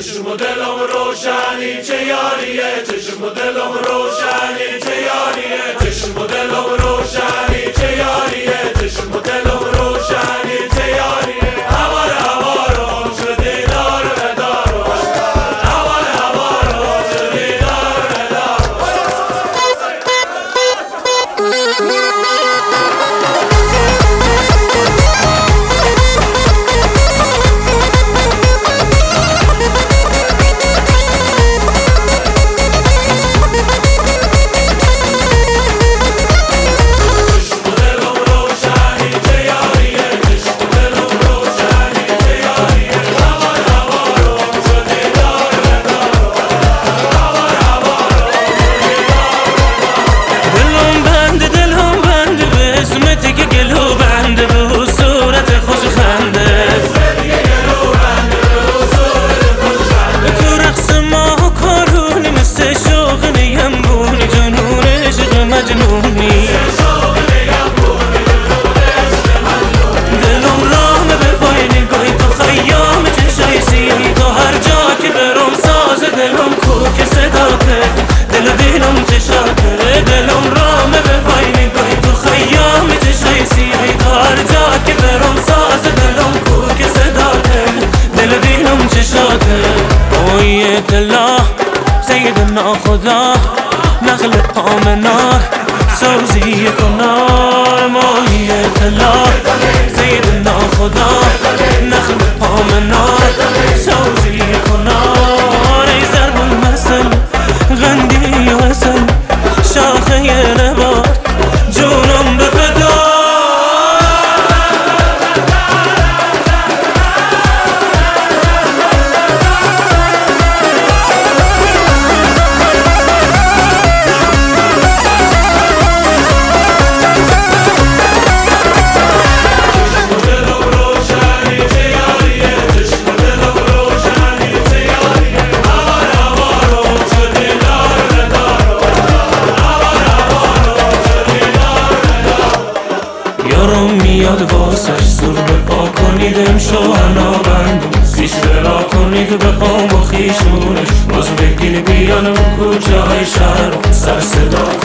چشم و دلم روشنی چه یاریه، چشم و دلم روشنی چه یاریه، چشم و دلم روشنی چه یاریه، چشم و دلم روشنی چه یاریه. هوار هوارم شدی دار ندارم، هوار هوارم شدی دار ندارم. سيدنا خدا نخلق آمنا سوزی کنار ماهیت الله. سيدنا خدا نخلق آمنا سوزی کنار. ای ضرب المثل غندی و حسن شاخه نبات جونم به فدا. میاد واسش زور بپا کنید امشو هنا بندم پیش بلا کنید بخوام و خیشونش باز بگین بیان و کوچه های شهر سر صدا